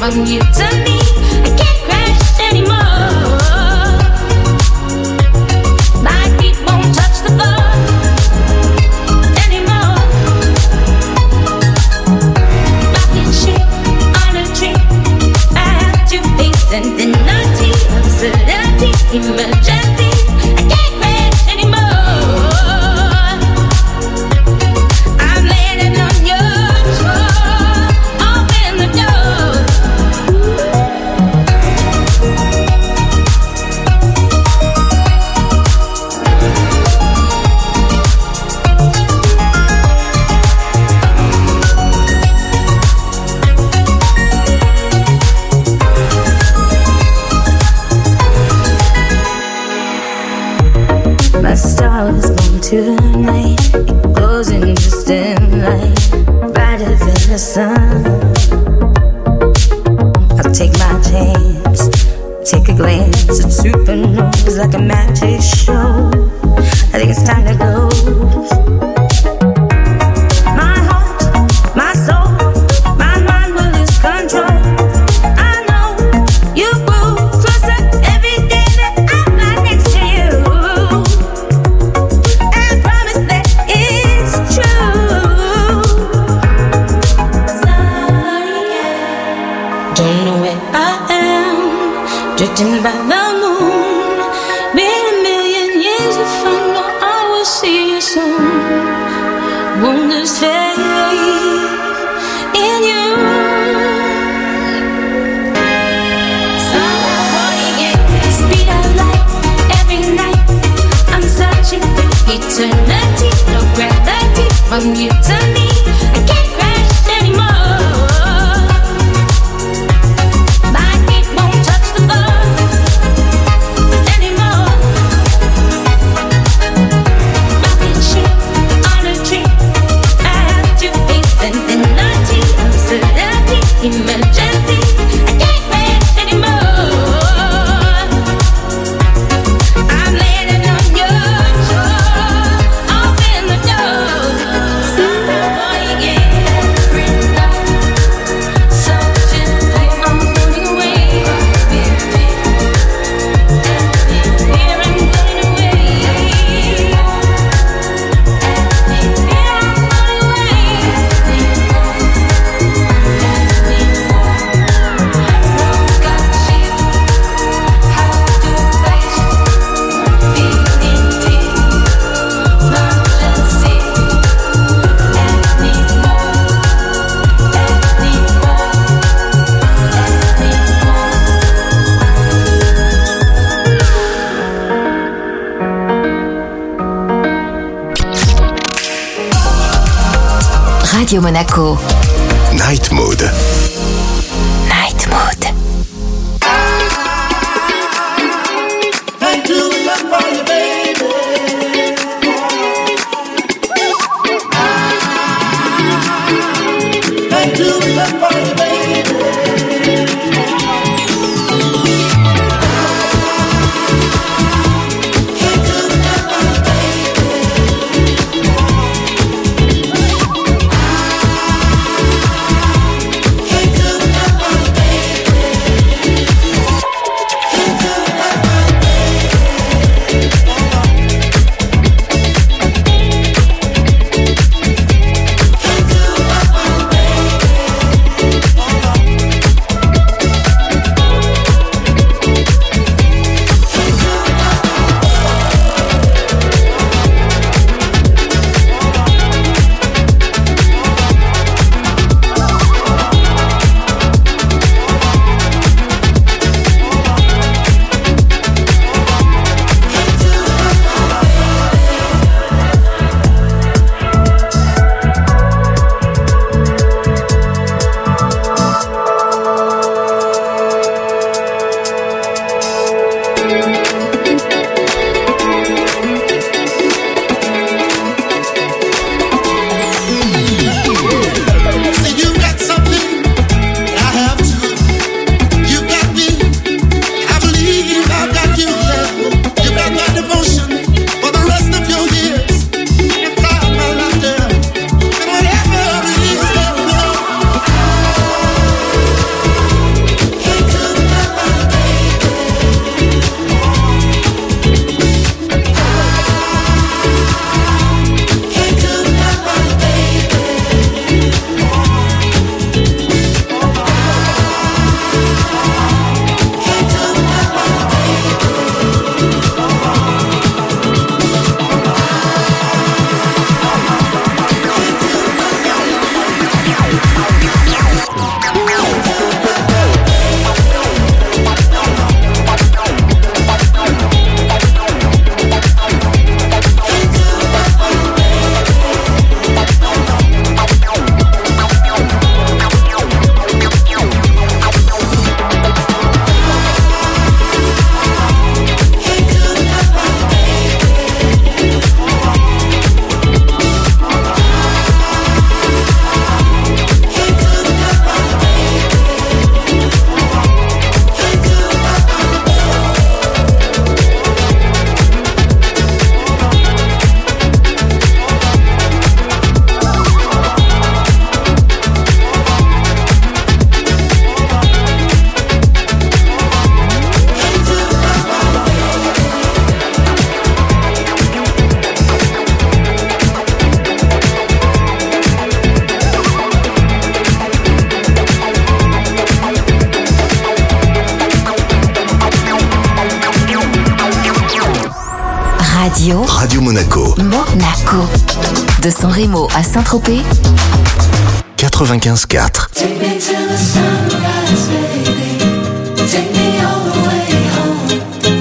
from you to me. I can't crash anymore. My feet won't touch the floor anymore. Rocket ship on a tree. I have to face infinity, absurdity, emergency. I can't crash anymore. I'm landing on your shore. Open the door. My star is born tonight. It glows in distant light, brighter than the sun. I'll take my chance, take a glance at supernovas like a magic show. I think it's time to go. My heart, my soul, my mind will lose control. I know you grow closer every day that I'm right next to you. I promise that it's true. Don't know where I am, drifting by the moon. Been a million years if I know I will see you soon. Wonders fade in you. Speed of light every night. I'm searching for eternity, no gravity from you to me. I can't crash anymore. My feet won't touch the floor anymore. Rocket ship on a tree. I have to face infinity, absurdity, emergency. I can't crash anymore. I'm landing on your shore. Open the door. Radio Monaco. Night Mode. Night Mode. Baby. Can't Radio Monaco. Monaco. De San Remo à Saint-Tropez. 95.4. Take me to the sunrise, baby. Take me all the way home.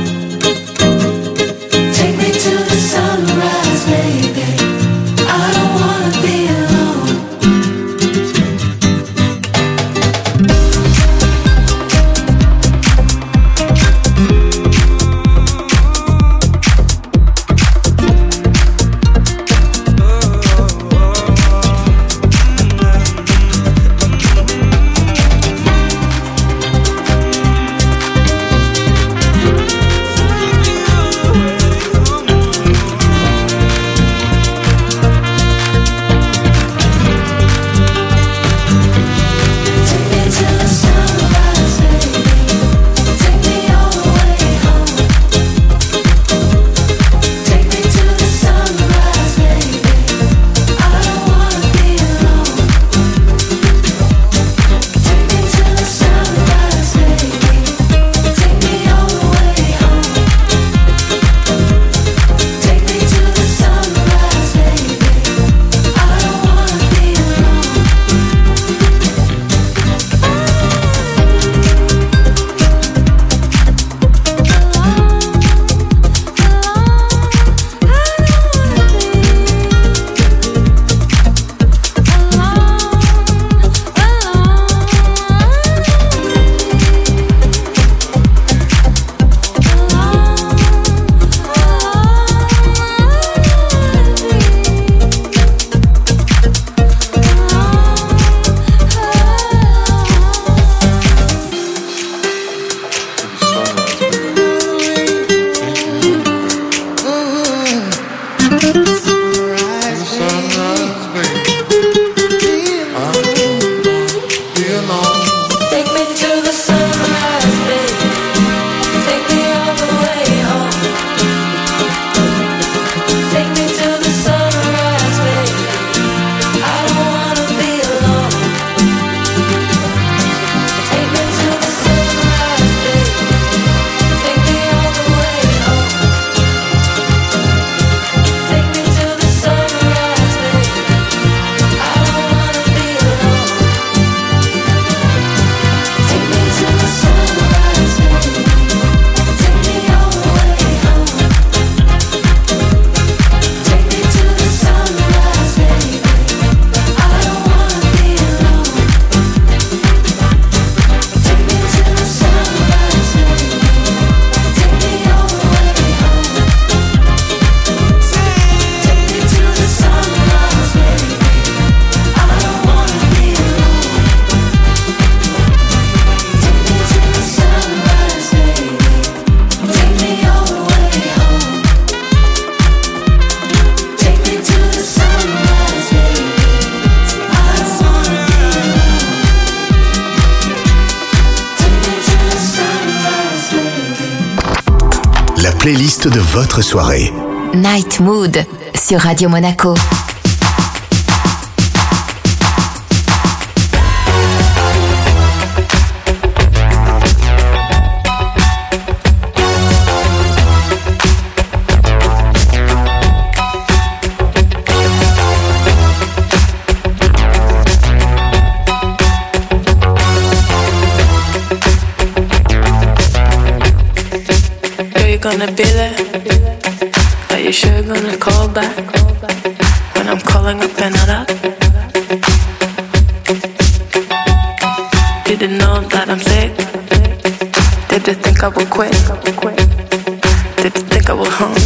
Take me to the sunrise, baby. I don't wanna be alone. Playlist de votre soirée. Night Mood sur Radio Monaco. Gonna be there? Are you sure gonna call back when I'm calling up and not up? Did you know that I'm sick? Did you think I would quit? Did you think I would home?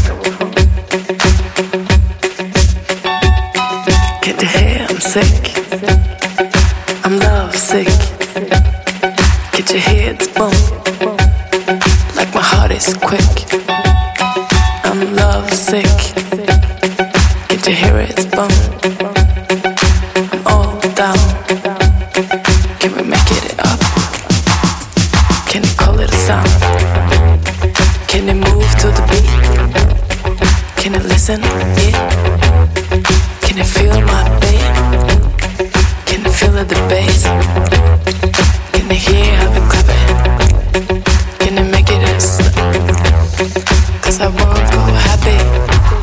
Can't you hear I'm sick? I'm love sick. Can't you hear it's boom? Like my heart is quick. I'm love sick. Can't you hear it? It's bone. I'm all down. Can we make it up? Can you call it a sound? Can you move to the beat? Can you listen? Yeah. Can you feel my beat? Can you feel the bass? Can you hear how we clap it? Can you make it a slip? 'Cause I won't go happy.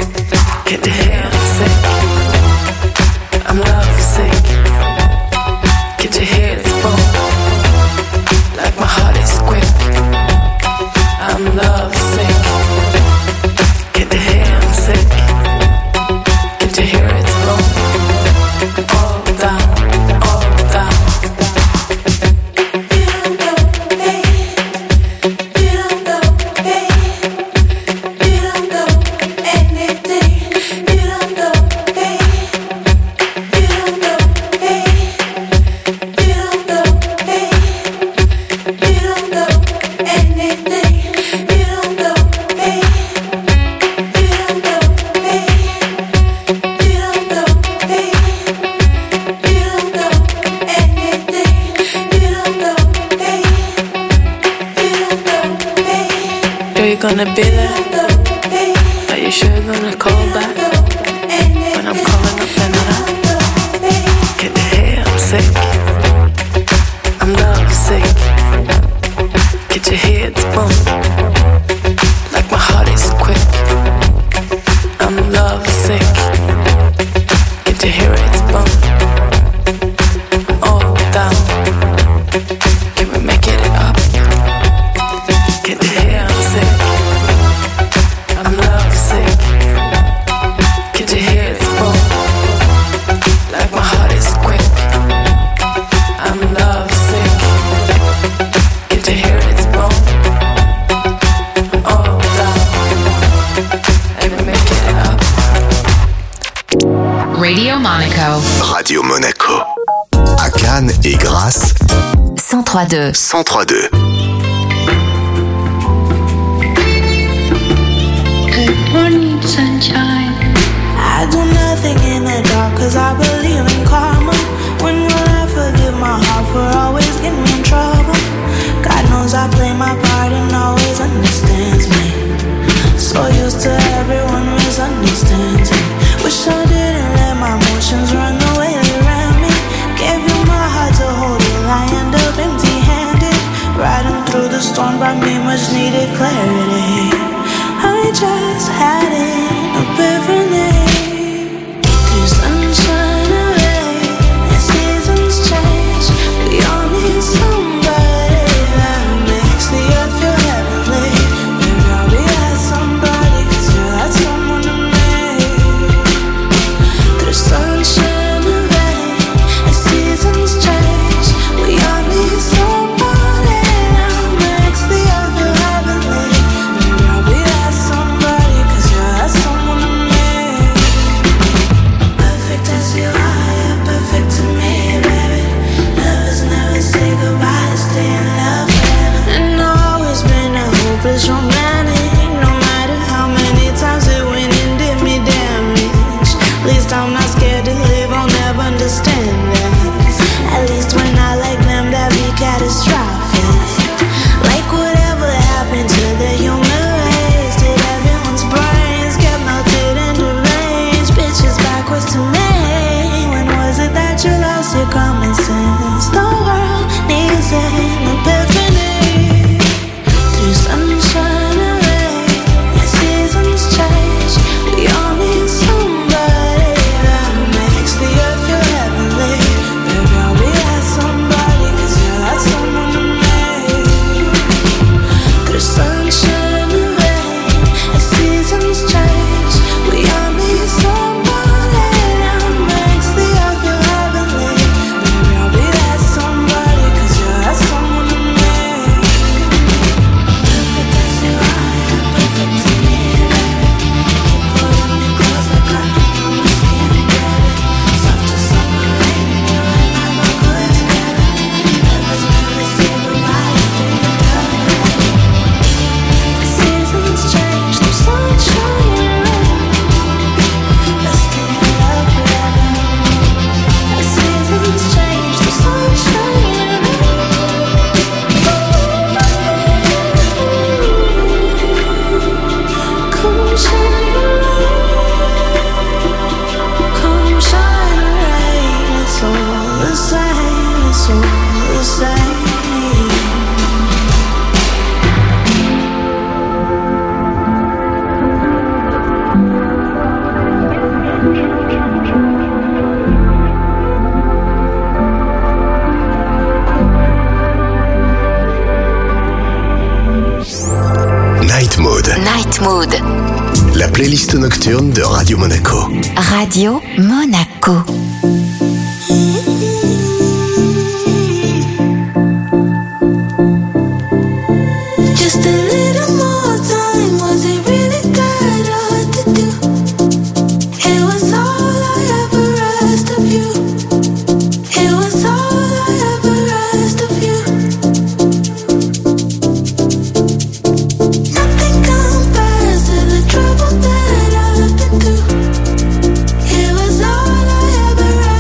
gonna be there? Are you sure you're gonna call back when I'm calling up and out? Can you hear I'm sick? I'm love sick. Get your heads bumped like my heart is quick. I'm love sick. Get your heads bumped. I'm all down. Can we make it up? Get your hear I'm sick. I'm love sick. Get your heads bumped like my heart is quick. I'm love sick. Get your hear it's bumped. I'm all down. And we make it up. Radio Monaco. Radio Monaco. À Cannes et Grasse. 103.2. 103.2. Good morning, sunshine. I do nothing in the dark cause I believe in karma. When will I forgive my heart for always getting me in trouble? God knows I play my part and always understands me. So used to everyone misunderstands me. Wish I didn't let my emotions run the way they ran me. Gave you my heart to hold till I end up empty-handed. Riding through the storm brought me much needed clarity. I just had an epiphany. Through sunshine and rain and seasons change, we all need somebody that makes the earth feel heavenly. Maybe I'll be that somebody cause you're that someone to me. Through sunshine and rain and seasons change, we all need somebody that makes the earth feel heavenly. Maybe I'll be that somebody cause you're that someone to me. Perfect as you are, you're perfect to me, baby. Lovers never say goodbye, to stay in love forever. And I've always been a hopeless romantic. No matter how many times it went and did me damage, at least I'm not scared to live, I'll never understand that. At least when I like them, that be catastrophic. Like whatever happened to the human race, did everyone's brains get melted and deranged? Bitches backwards to me. When was it that you lost your common sense? The world needs an epiphany. Through sunshine and rain and seasons change, we all need somebody that makes the earth feel heavenly. Maybe I'll be that somebody cause you're that someone to me. Through sunshine and rain and seasons change, we all need somebody that makes the earth feel heavenly. Maybe I'll be that somebody cause you're that someone to me. Perfect as you are, you're perfect to me, baby. Keep pulling me close like I know my skin, baby. Soft as summer rain, you and I were good together. Lovers never say goodbye, to stay in love forever. The seasons change, through sunshine and rain, let's stay in love forever. The seasons change, through sunshine and rain. Come shine a rain, come shine a rain. It's all the same, it's all the same. Night Mode. Night Mood. La playlist nocturne de Radio Monaco. Radio Monaco. Just a little more time, was it really that hard to do? It was all I ever asked of you. It was all I ever asked of you. Nothing compares to the trouble that I've been through. It was all I ever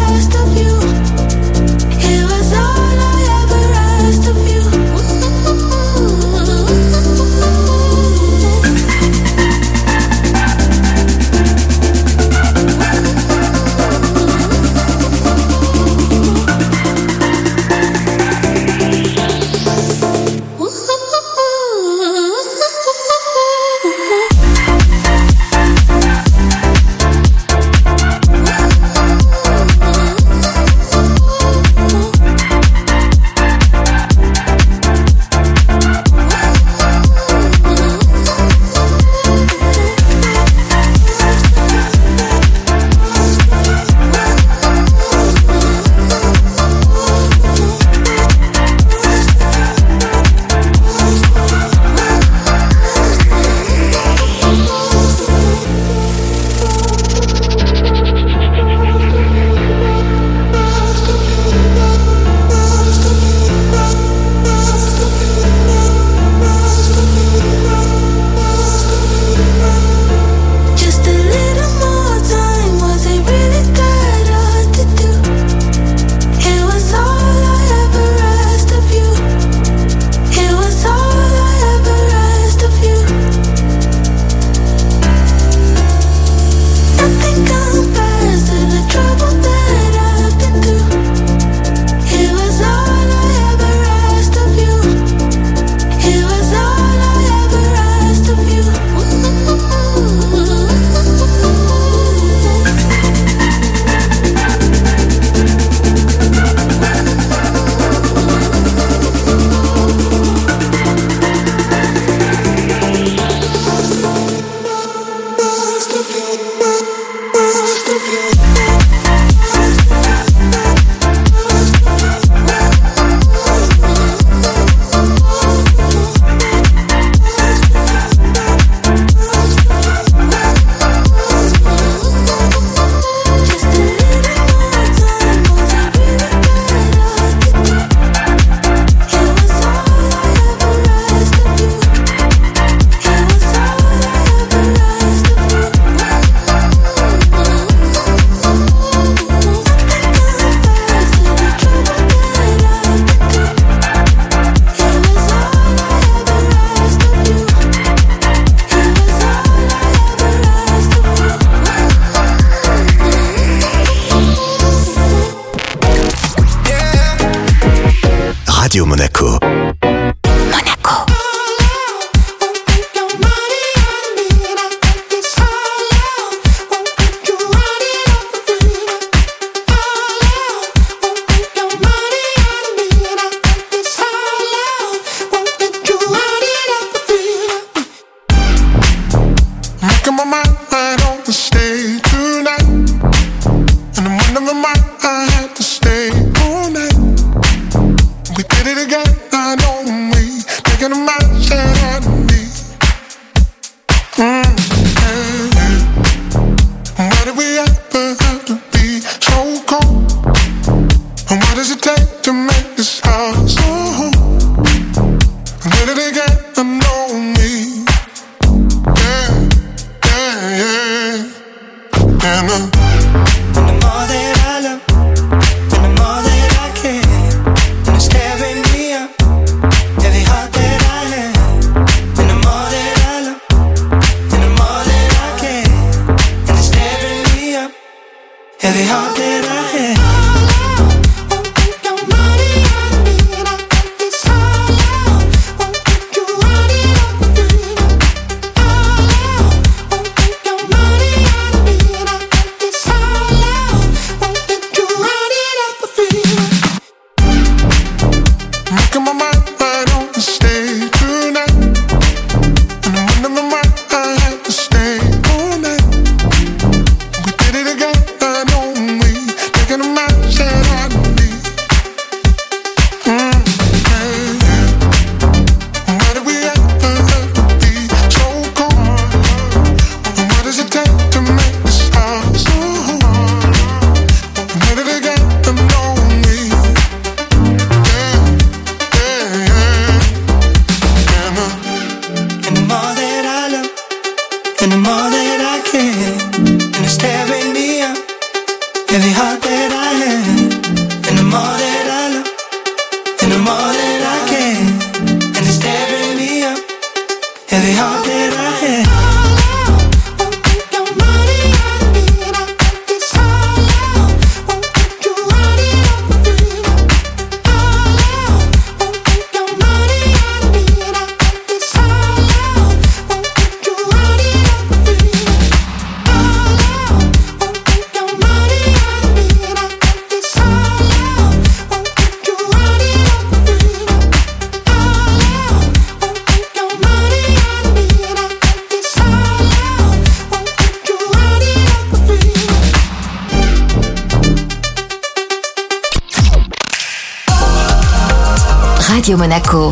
Radio Monaco.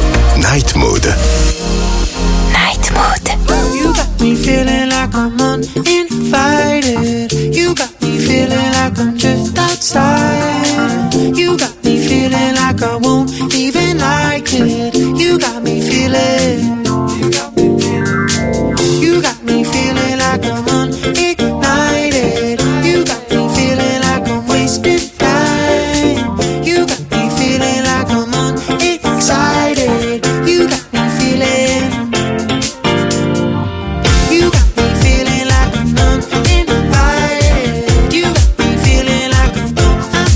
Night Mode. Night Mode. You got me feeling like I'm uninvited. You got me feeling like I'm just outside. You got me feeling like I won't even like it. You got me feeling. You got me feeling like I'm unignited. You got me feeling like I'm wasting time. You got me feeling like I'm excited. You got me feeling. You got me feeling like I'm uninvited. You got me feeling like I'm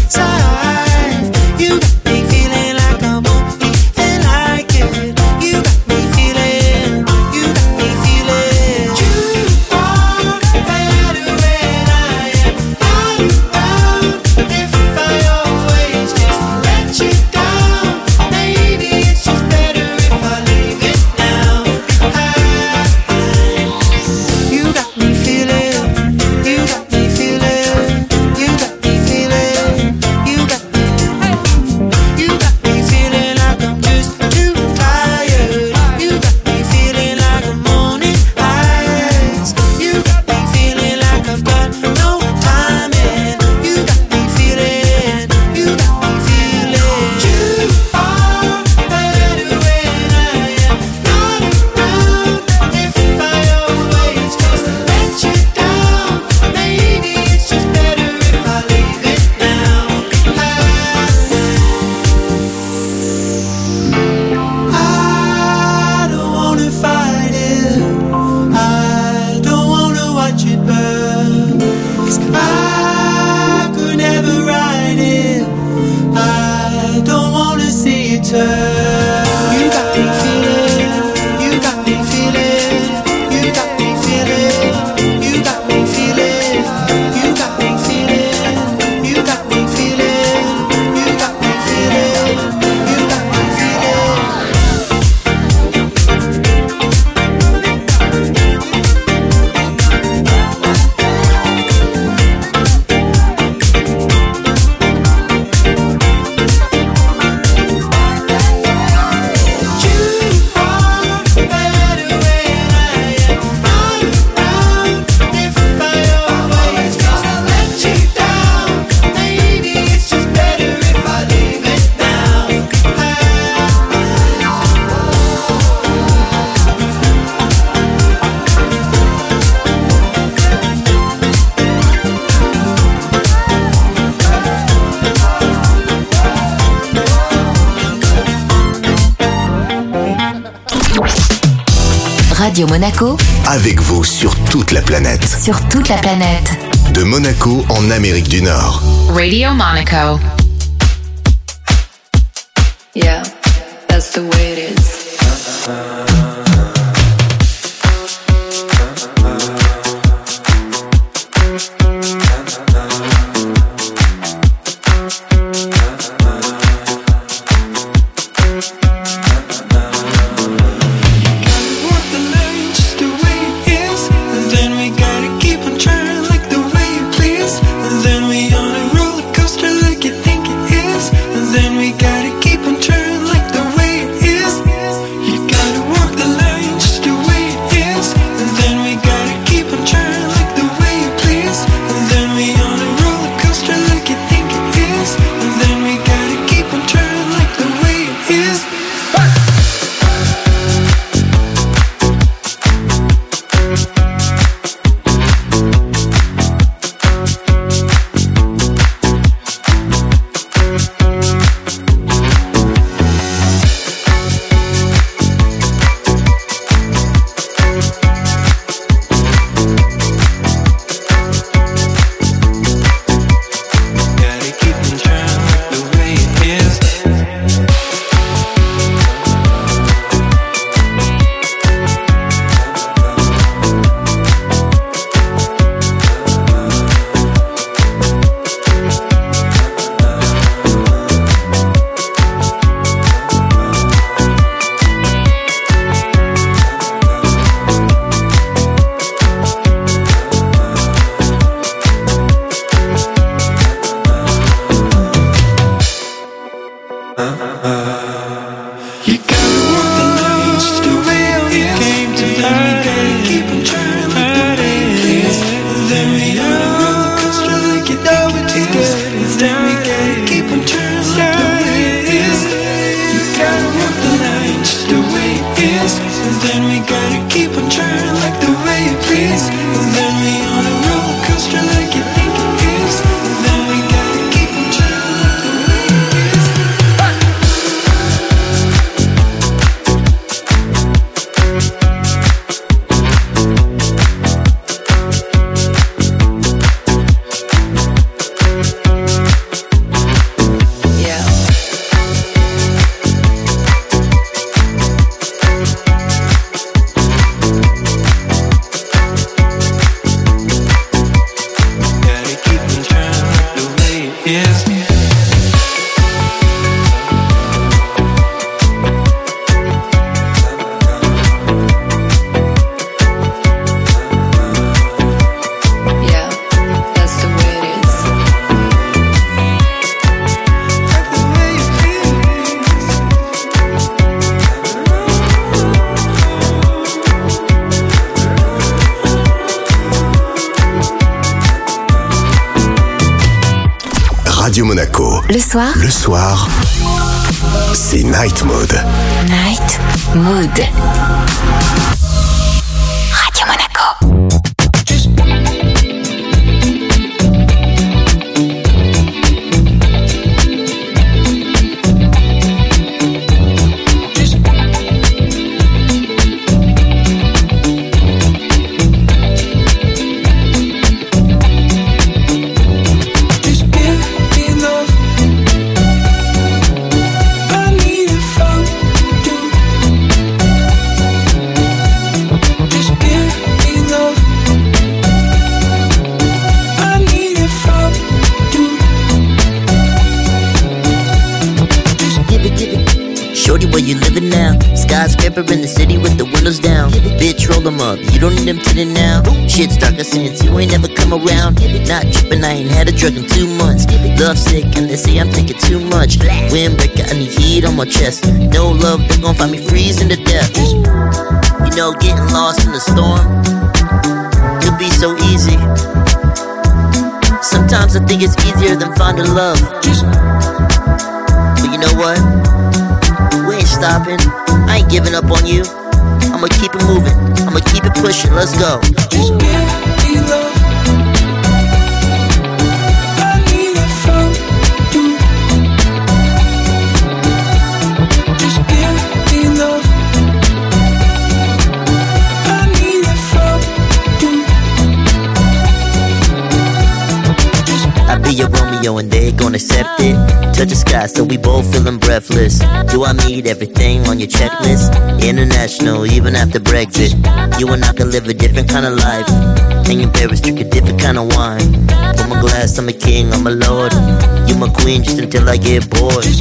Radio Monaco. Avec vous sur toute la planète. Sur toute la planète. De Monaco en Amérique du Nord. Radio Monaco. Yeah, that's the way it is. Radio Monaco. Le soir, c'est Night Mode. Night Mood. Radio Monaco. Where you living now? Skyscraper in the city with the windows down. Bitch, roll them up, you don't need them today now. Shit's darker since you ain't never come around. Not tripping, I ain't had a drug in 2 months. Love sick, and they say I'm thinking too much. Windbreaker, I need heat on my chest. No love, they gon' find me freezing to death. You know, getting lost in the storm could be so easy. Sometimes I think it's easier than finding love. But you know what? We ain't stopping, I ain't giving up on you. I'ma keep it moving, I'ma keep it pushing, let's go. Just give me love. I need it from you. Just give me love. they gon' accept it? Touch the sky so we both feeling breathless. Do I meet everything on your checklist? International, even after Brexit. You and I can live a different kind of life. And your parents drink a different kind of wine. Put my glass, I'm a king, I'm a lord. You my queen just until I get bored. Just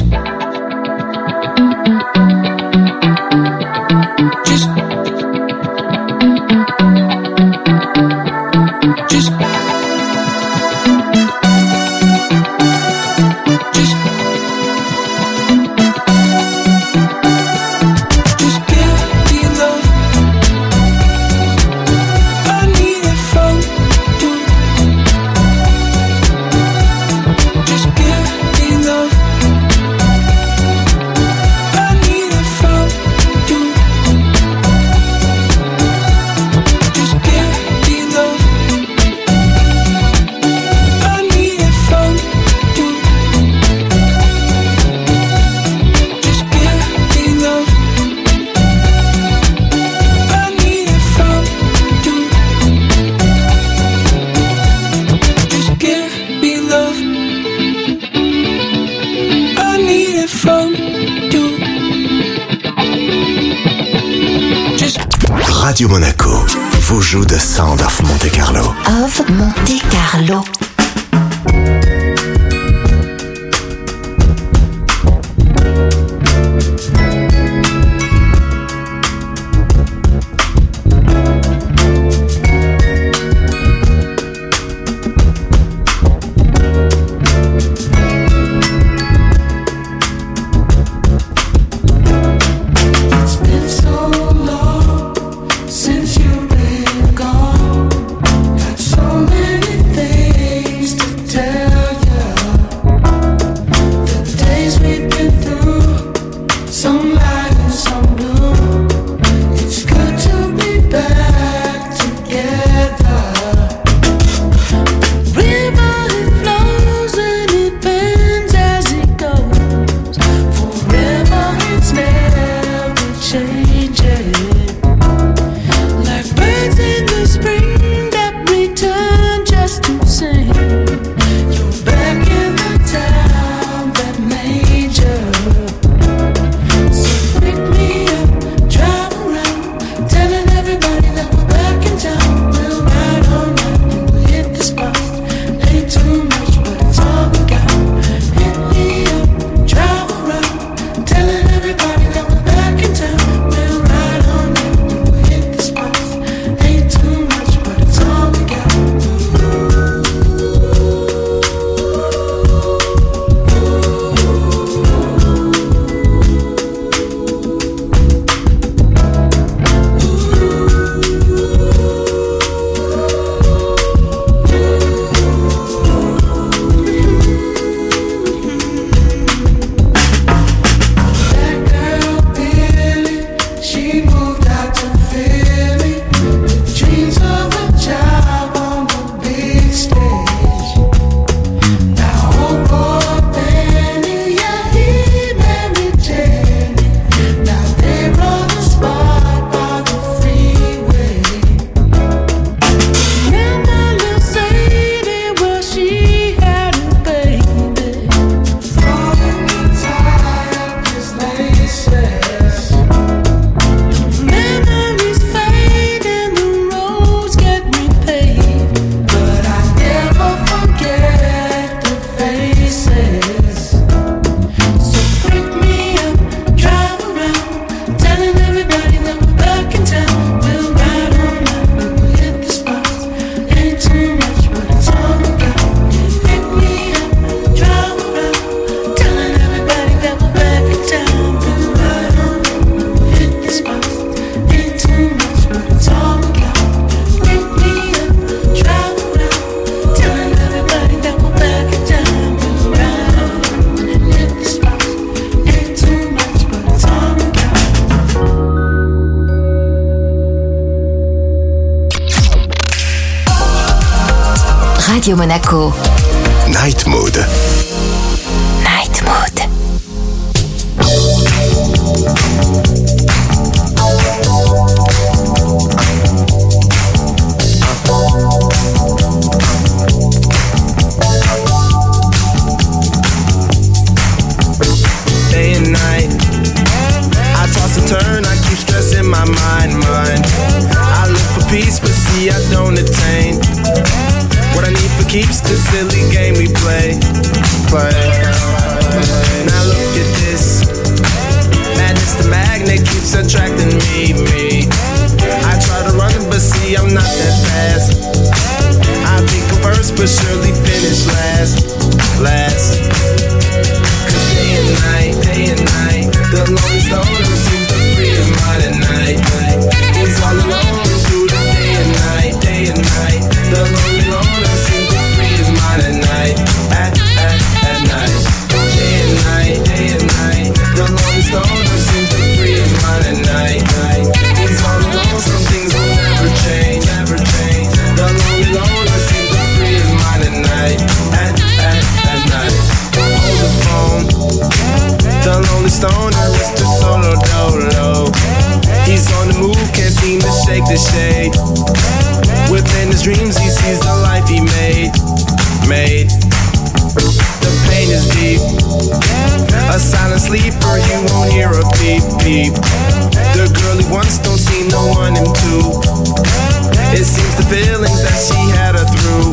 Radio Monaco vous joue The Sound of Monte Carlo. Of Monte Carlo. Radio Monaco. Night Mode. Night Mode. my mind. I look for peace, but see I don't attain what I need for keeps the silly game we play. Now look at this. Madness, the magnet keeps attracting me. I try to run, but see I'm not that fast. I think I'm first, but surely finish last. Cause day and night, the lonely stoner seems to free his mind at night. He's all alone through the day and night. The lonely loner seems to free his mind at night. At night. Day and night, the lonely stoner seems to free his mind at night. He's all alone, some things will never change. The lonely loner seems to free his mind at night. At night. Hold the phone. The lonely stoner, Mr. Solo Dolo. He's on the move, can't seem to shake the shade. Within his dreams, he sees the life he made. The pain is deep. A silent sleeper, he won't hear a beep. The girl he wants don't see no one him too. It seems the feelings that she had her through.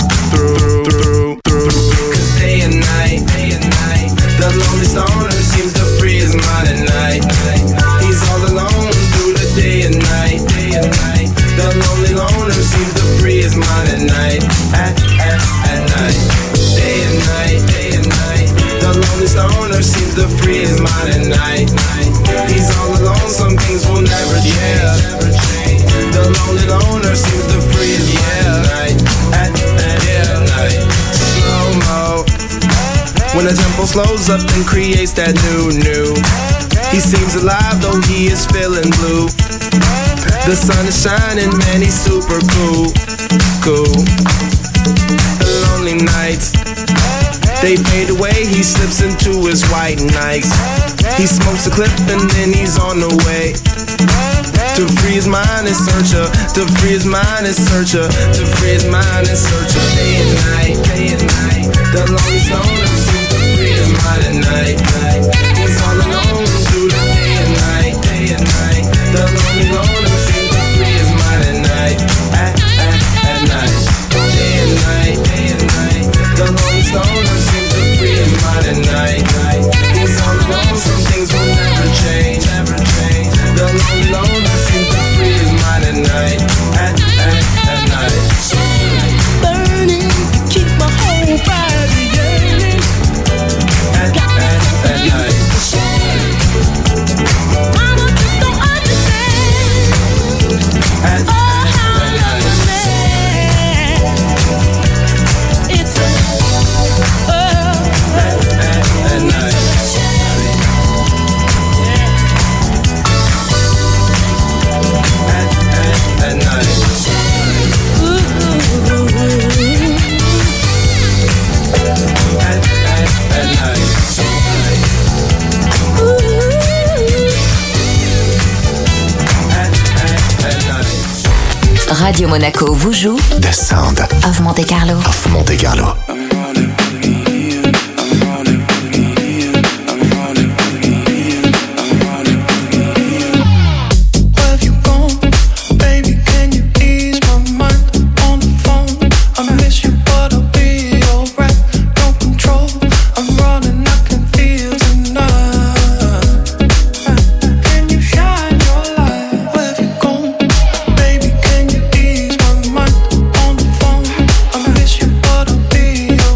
Cause day and night, the lonely stoner seems to free his mind at night. He's all alone through the day and night. The lonely loner seems to free his mind at night. At night. Day and night. The lonely stoner seems to free his mind at night. He's all alone, some things will never change. The lonely loner seems to free his mind at night. Slow-mo. When the tempo slows up and creates that new. He seems alive though he is feeling blue. The sun is shining, man, he's super cool. The lonely nights, they fade away, he slips into his white nights. He smokes a clip and then he's on the way. To free his mind and search her. To free his mind and search her. To free his mind and search her. Day and night. The lonely stoner seems to free his mind at night. He's all alone through the day and night. The lonely loner seems to free his mind at night. At night. Day and night. The lonely stoner seems to free his mind at night. He's all alone, some things will never change. The lonely loner seems to free his mind at night. At night. Burning, keep my whole body yearning. At night. Mama just don't understand. How love is made. It's at night. At night. Radio Monaco vous joue The Sound of Monte Carlo. Baby, can you ease my mind on the phone? I miss you, but I'll be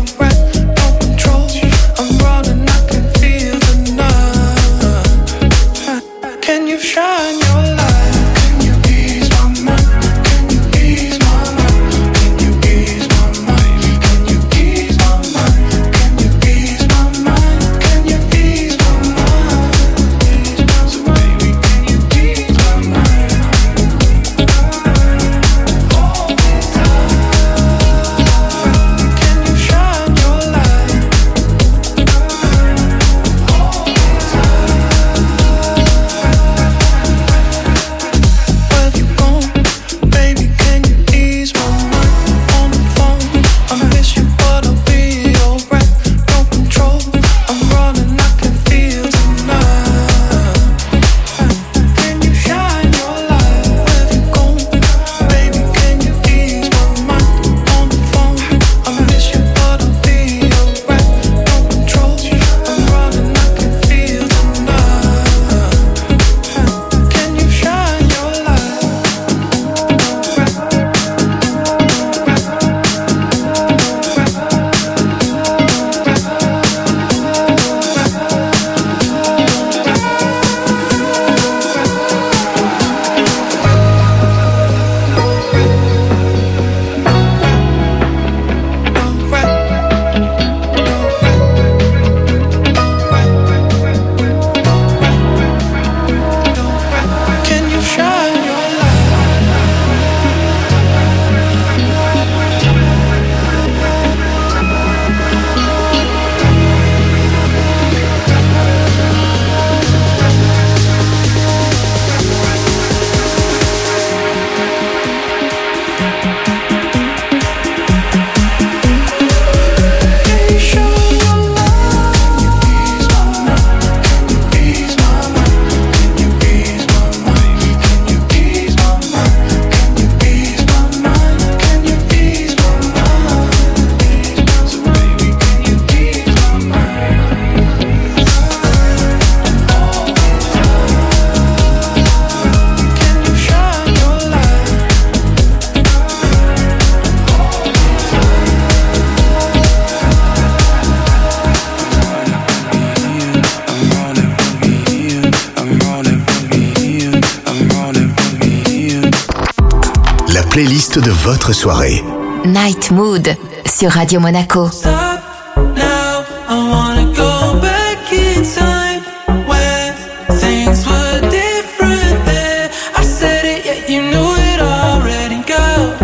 playlist de votre soirée. Night Mood sur Radio Monaco. Stop now, I wanna go back in time when things were different there. I said it, yet you knew it already, girl.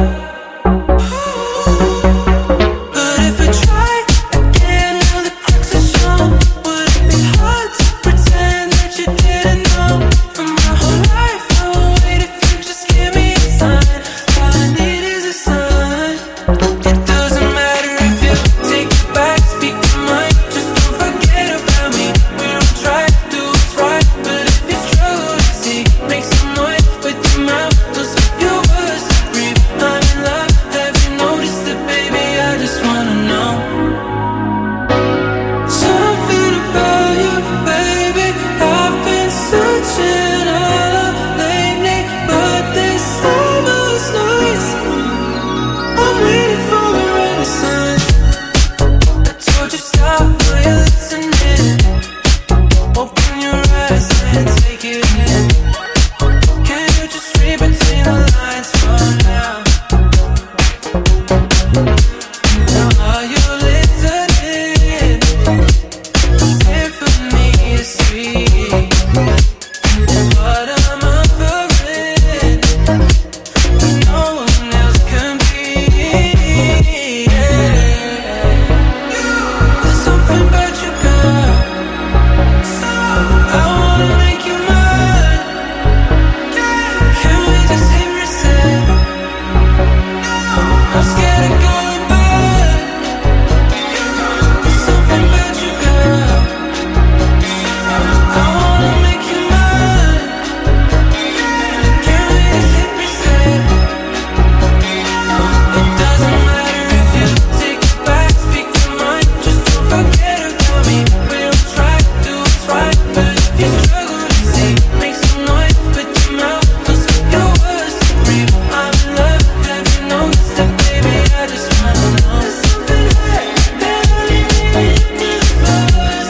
But if I try again, now the cracks are shown. Would it be hard to pretend that you didn't know? For my whole life I will wait if you just give me a sign. All I need is a sign. It doesn't matter if you take it back, speak your mind. Just don't forget about me. We don't try to do what's right, but if you struggle to see, make some noise with your mouth. Don't speak your words to breathe. I'm in love. Have you noticed it, baby? I just wanna know. Something about you, baby. I've been searching all up lately, but there's so much noise. I'm waiting for the renaissance. I told you stop, now you're listening. Open your eyes and take it in. Can you just read between the lines for now? Now are you listening? Symphony is sweet. What I'm offering, no one else can be. There's something about you, girl. I wanna make you mine. Can we just hit reset? I'm scared of going back. There's something about you, girl. I wanna make you mine. Can we just hit reset? It doesn't matter if you take it back, speak your mind. Just don't forget about me. We don't try to do what's right, but if you struggle to see, make some noise with your mouth. Don't speak your words to breathe. I'm in love. Have you noticed it, baby? I just wanna know. There's something that only me and you can explore.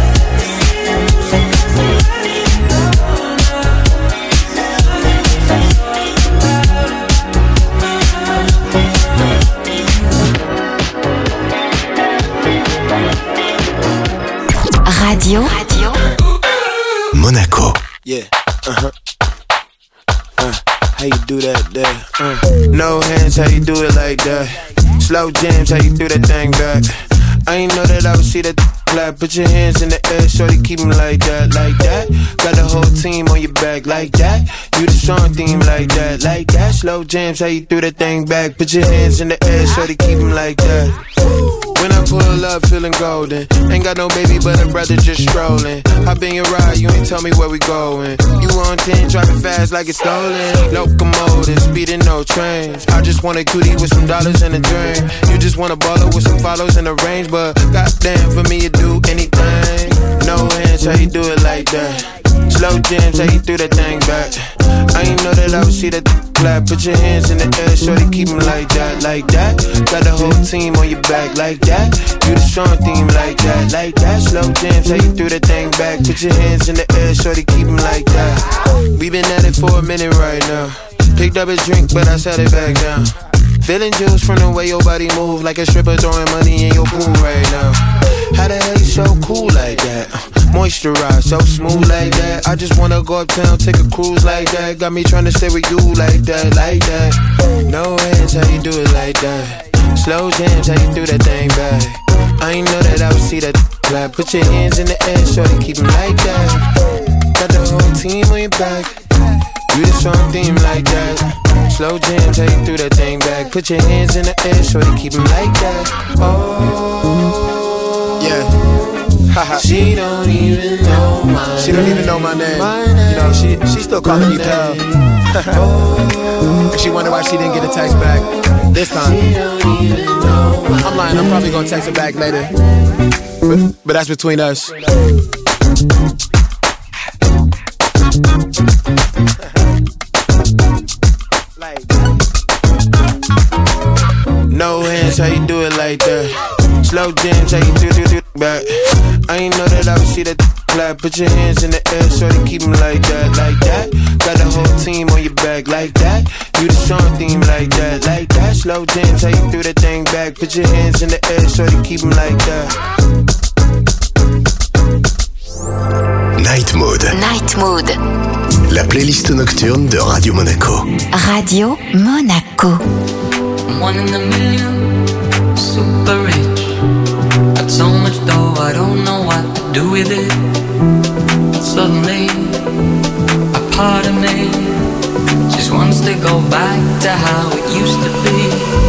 Radio Monaco. Yeah, how you do that there? No hands, how you do it like that? Slow jams, how you do that thing back? I ain't know that I would see that clap. Put your hands in the air, shorty, keep them like that, like that. Got the whole team on your back, like that. You the song theme, like that, like that. Slow jams, how you do that thing back? Put your hands in the air, shorty, keep them like that. When I pull up, feeling golden. Ain't got no baby, but a brother just strolling. Hop in your ride, you ain't tell me where we going. You on 10, driving fast like it's stolen. Locomotive, speeding, no trains. I just want a cutie with some dollars and a drink. You just want a baller with some follows and a range. But goddamn, for me, you do anything. No hands, how you do it like that? Slow jams, how you do that thing back? I ain't know that I would see that clap. Put your hands in the air, shorty, keep them like that, like that. Got the whole team on your back, like that. You the song theme, like that, like that. Slow jams, how you do that thing back? Put your hands in the air, shorty, keep them like that. We been at it for a minute right now. Picked up a drink, but I set it back down. Feeling juice from the way your body move, like a stripper throwing money in your pool right now. How the hell you so cool like that? Moisturized, so smooth like that. I just wanna go uptown, take a cruise like that. Got me tryna stay with you like that, like that. No hands, how you do it like that? Slow jams, how you do that thing back? I ain't know that I would see that clap. Put your hands in the air, shorty, keep them like that. Got the whole team on your back. You the song theme like that. Slow jams, how you do that thing back? Put your hands in the air, shorty, keep them like that. Oh, yeah. She don't even know my name. She don't even know my name. You know, she still calling me pal. And she wonder why she didn't get a text back this time. I'm lying, I'm probably gonna text her back later. But that's between us. No hands, how you do it like that? Slow jams, how you do back? I ain't know that I would see that clap. Put your hands in the air, shorty, keep them like that, like that. Got the whole team on your back, like that. You the song theme like that, like that. Slow jam, take you through the thing back. Put your hands in the air, so you keep them like that. Night Mode. Night Mode. La playlist nocturne de Radio Monaco. Radio Monaco. One in a million, super rich. Got so much dough, I don't know what to do with it. Suddenly, a part of me just wants to go back to how it used to be.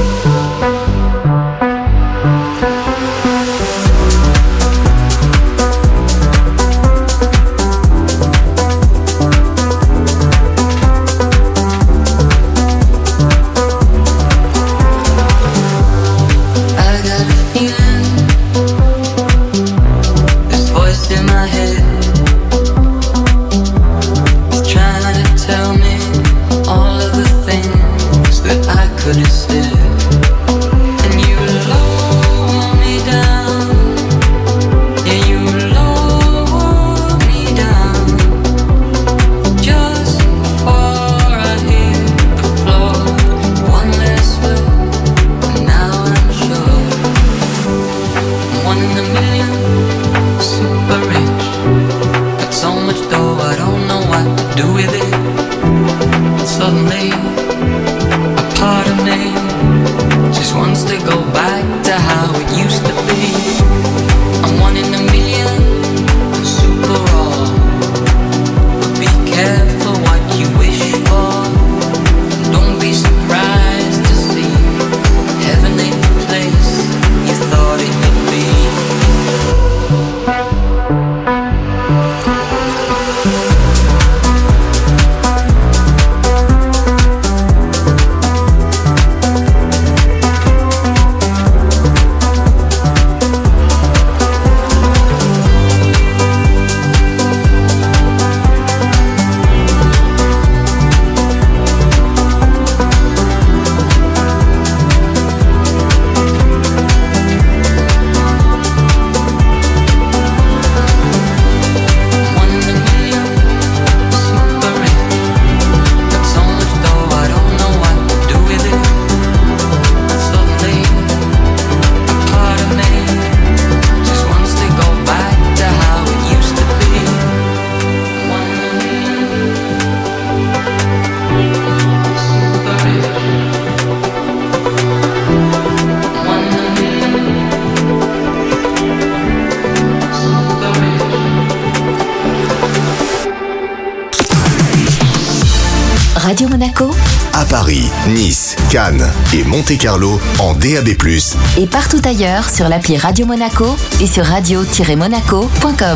Radio Monaco, à Paris, Nice, Cannes et Monte-Carlo en DAB+. Et partout ailleurs sur l'appli Radio Monaco et sur radio-monaco.com.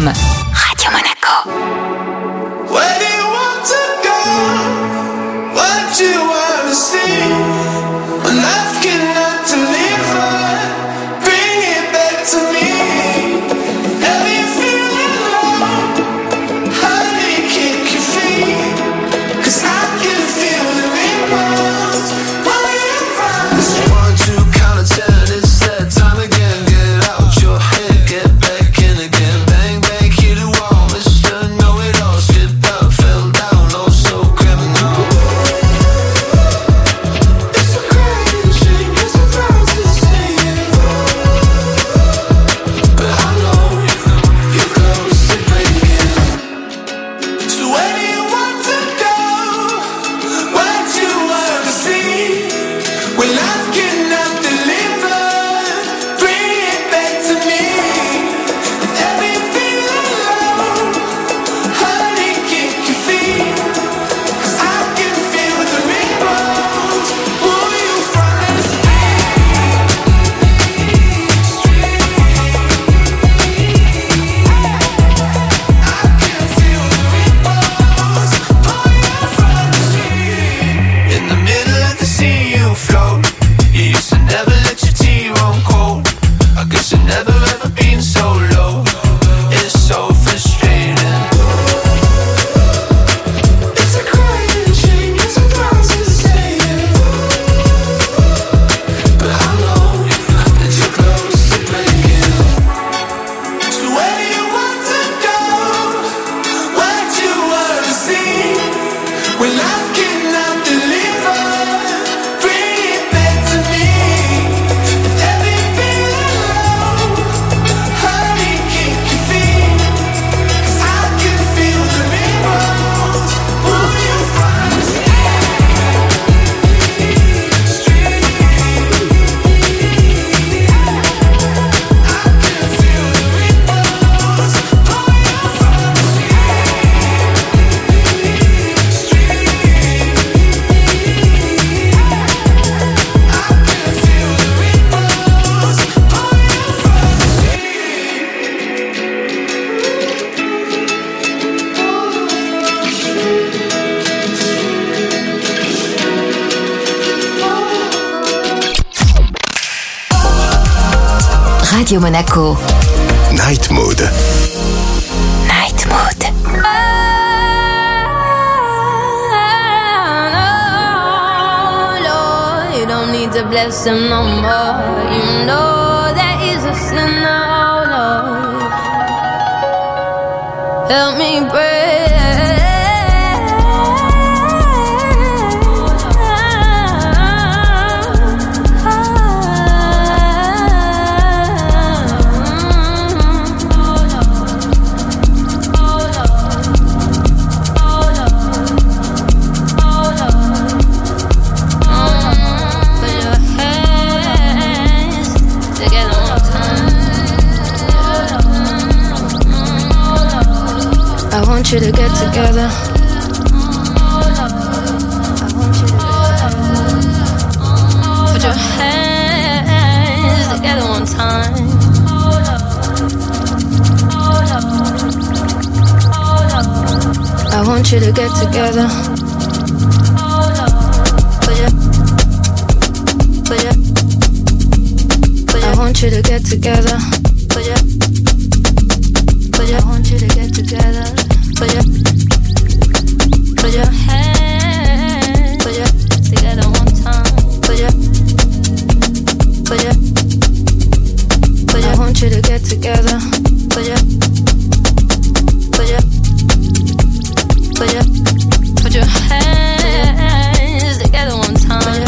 Radio Monaco. Where do you want to go? What you want to see? I'm asking not to leave her. Bring it back to me. Have you feeling low? Honey, kick your feet. 'Cause I can feel the impulse. Where you from? 1, 2, count to 10. It's that time again. Get out your head, get back in again. Bang, bang, hit the wall. It's Radio Monaco. Night Mood. Night Mood. You don't need to bless him no more. You know that he's a sinner, oh Lord. Help me pray. I want you to get together. Put your hands together one time. I want you to get together. I want you to get together. I want you to get together. Put your hands together one time. I want you to get together. Put your hands together one time.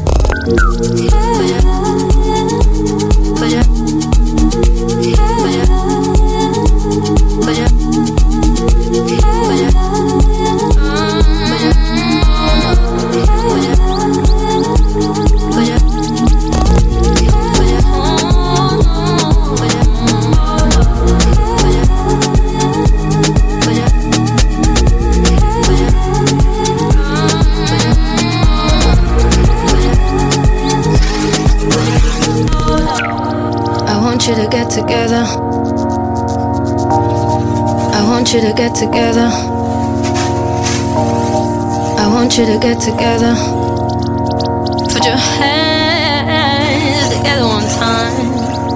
I want you to get together. I want you to get together. I want you to get together. Put your hands together one time.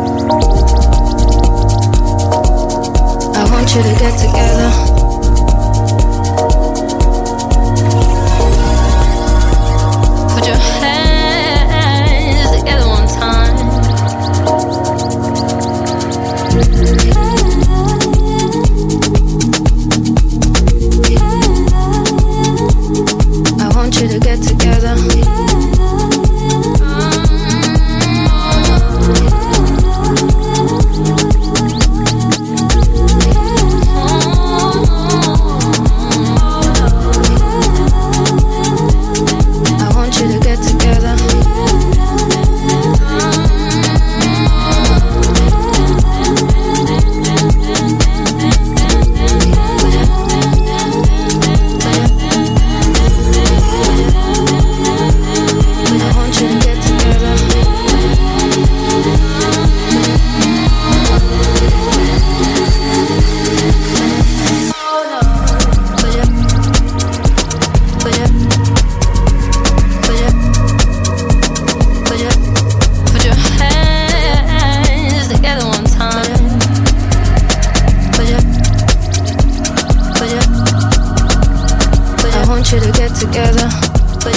I want you to get together. Put your hands together one time. I want you to get together. I want you to get together. Together. Put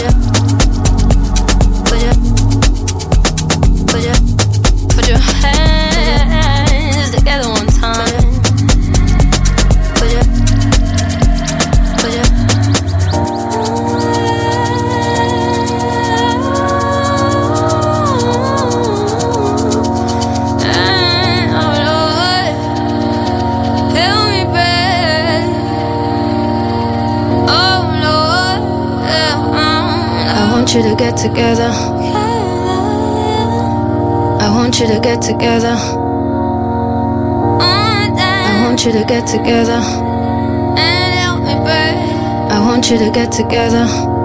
your hands together one time. I want you to get together. I want you to get together. I want you to get together. I want you to get together.